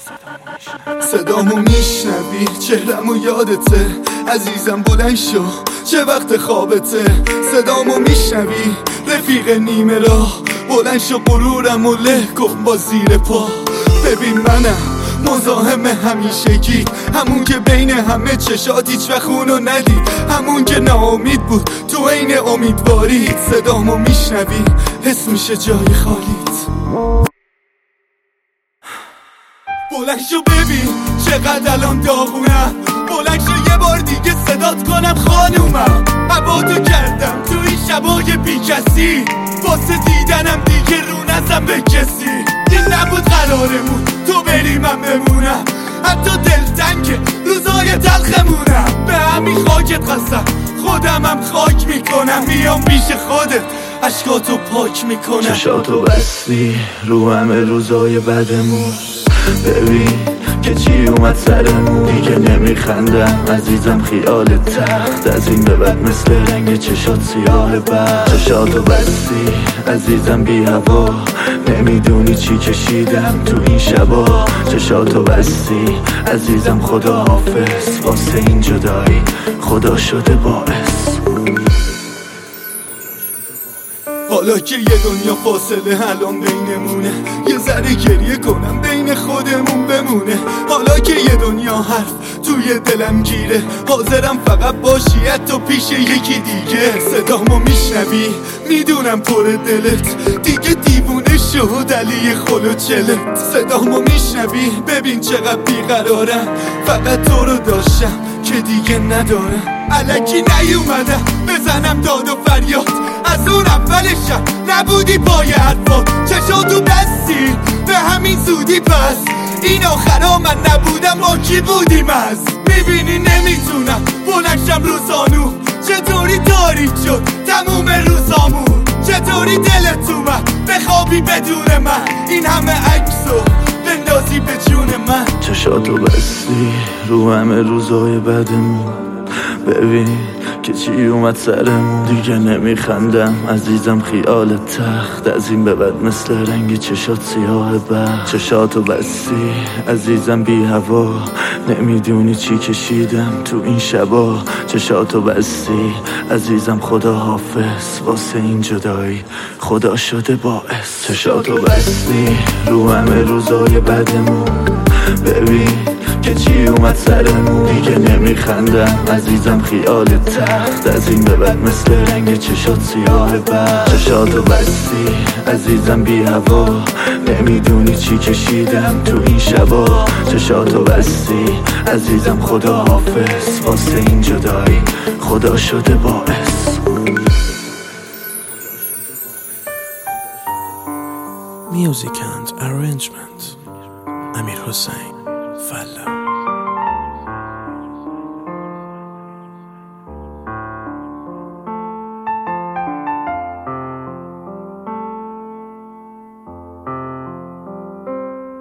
صدامو میشنوی، چهرمو یادته عزیزم، بلند شو چه وقت خوابته. صدامو میشنوی رفیق نیمه راه، بلند شو غرورم و له کن با زیر پا. ببین منم مزاحم همیشگی، همون که بین همه چشات هیچ وقت خونو ندید، همون که ناامید بود تو عین امیدوارید. صدامو میشنوی حس میشه جای خالیت. بلند شو ببین چقدر الان داغونم، بلند شو یه بار دیگه صدات کنم خانومم. هوا تو کردم تو این شبای بی کسی، واسه دیدنم دیگه رو نزن به کسی. این نبود قرارمون تو بری من بمونم، حتی دلتنگ روزای تلخمونم. به همین خاکت قسم خودمم خاک میکنم، میام پیش خودت عشقاتو پاک میکنم. چشاتو بستی رو همه روزای بدمون، ببین که چی اومد سرمون. دیگه نمیخندم عزیزم خیال تخت، از این به بعد مثل رنگ چشات سیاه بر. چشاتو بستی عزیزم بی هوا، نمیدونی چی کشیدم تو این شبا. چشاتو بستی عزیزم خدا حافظ، واسه این جدایی خدا شده باعث. حالا که یه دنیا فاصله الان بینمونه، یه ذره گریه کنم بین خودمون بمونه. حالا که یه دنیا حرف توی دلم گیره، حاضرم فقط باشی حتی پیش یکی دیگه. صدامو میشنوی میدونم پر دلت، دیگه دیوونه شد علی خلو چلت. صدامو میشنوی ببین چقدر بیقرارم، فقط تو رو داشتم که دیگه ندارم. الکی نیومدم بزنم داد و فریاد، از اون اولشم نبودی پای حرفات. چشاتو بستی به همین زودی، پس این آخرا من نبودم با کی بودیم؟ از میبینی نمیتونم بلنشم رو زانو، چطوری تاریک شد تموم روزامون. چطوری دلت اومد بخوابی بدون من، این همه عکسو بندازی به جون من. چشاتو بستی رو همه روزای بدمون، ببین که چی اومد سرمون. دیگه نمیخندم عزیزم خیال تخت، از این به بعد مثل رنگ چشات سیاه بر. چشاتو بستی عزیزم بی هوا، نمیدونی چی کشیدم تو این شبا. چشاتو بستی عزیزم خدا حافظ، واسه این جدایی خدا شده باعث. چشاتو بستی رو همه روزای بدمون، ببین که چی اومد سرمون. دیگه نمیخندم عزیزم خیال تخت، از این به بعد مثل رنگ چشات سیاه بر. چشاتو بستی عزیزم بی هوا، نمیدونی چی کشیدم تو این شبا. چشاتو بستی عزیزم خدا حافظ، واسه این جدایی خدا شده باعث. Music and arrangement Amir Hossein Falla.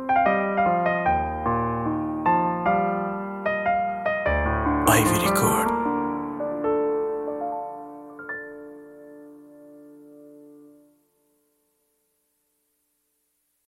Ivy Record.